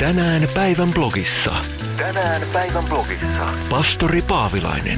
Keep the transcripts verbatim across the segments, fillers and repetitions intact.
Tänään päivän blogissa. Tänään päivän blogissa. Pastori Paavilainen.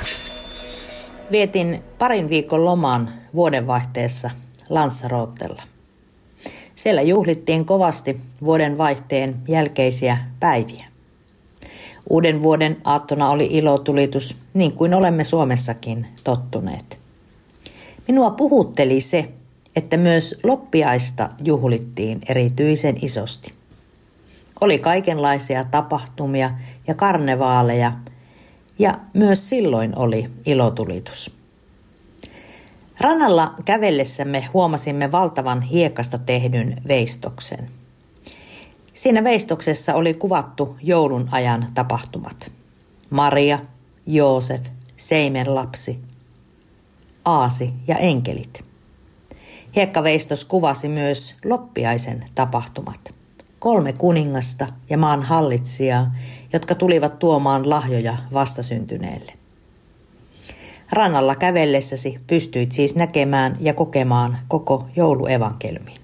Vietin parin viikon loman vuodenvaihteessa Lanzarotella. Siellä juhlittiin kovasti vuodenvaihteen jälkeisiä päiviä. Uuden vuoden aattona oli ilotulitus, niin kuin olemme Suomessakin tottuneet. Minua puhutteli se, että myös loppiaista juhlittiin erityisen isosti. Oli kaikenlaisia tapahtumia ja karnevaaleja, ja myös silloin oli ilotulitus. Rannalla kävellessämme huomasimme valtavan hiekasta tehdyn veistoksen. Siinä veistoksessa oli kuvattu joulun ajan tapahtumat. Maria, Joosef, Seimen lapsi, Aasi ja enkelit. Hiekkaveistos kuvasi myös loppiaisen tapahtumat. Kolme kuningasta ja maan hallitsijaa, jotka tulivat tuomaan lahjoja vastasyntyneelle. Rannalla kävellessäsi pystyit siis näkemään ja kokemaan koko jouluevankeliumin.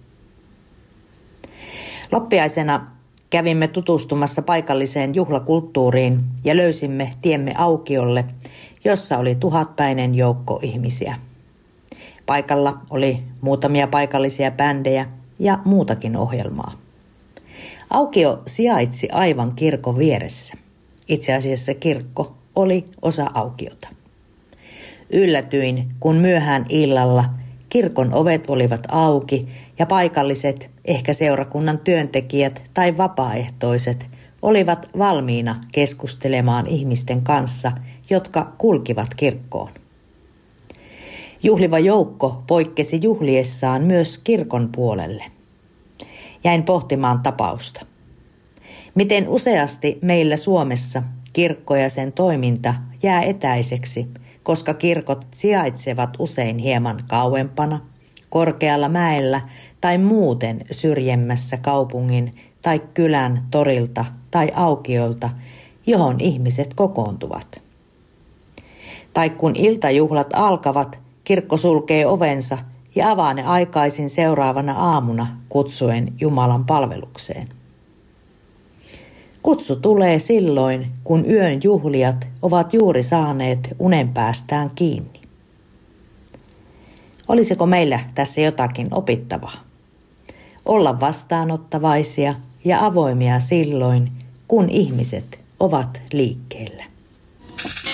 Loppiaisena kävimme tutustumassa paikalliseen juhlakulttuuriin ja löysimme tiemme aukiolle, jossa oli tuhatpäinen joukko ihmisiä. Paikalla oli muutamia paikallisia bändejä ja muutakin ohjelmaa. Aukio sijaitsi aivan kirkon vieressä. Itse asiassa kirkko oli osa aukiota. Yllätyin, kun myöhään illalla kirkon ovet olivat auki ja paikalliset, ehkä seurakunnan työntekijät tai vapaaehtoiset, olivat valmiina keskustelemaan ihmisten kanssa, jotka kulkivat kirkkoon. Juhliva joukko poikkesi juhliessaan myös kirkon puolelle. Jäin pohtimaan tapausta. Miten useasti meillä Suomessa kirkko ja sen toiminta jää etäiseksi, koska kirkot sijaitsevat usein hieman kauempana, korkealla mäellä tai muuten syrjemmässä kaupungin tai kylän torilta tai aukiolta, johon ihmiset kokoontuvat. Tai kun iltajuhlat alkavat, kirkko sulkee ovensa ja avaa ne aikaisin seuraavana aamuna kutsuen Jumalan palvelukseen. Kutsu tulee silloin, kun yön juhlijat ovat juuri saaneet unen päästään kiinni. Olisiko meillä tässä jotakin opittavaa? Olla vastaanottavaisia ja avoimia silloin, kun ihmiset ovat liikkeellä.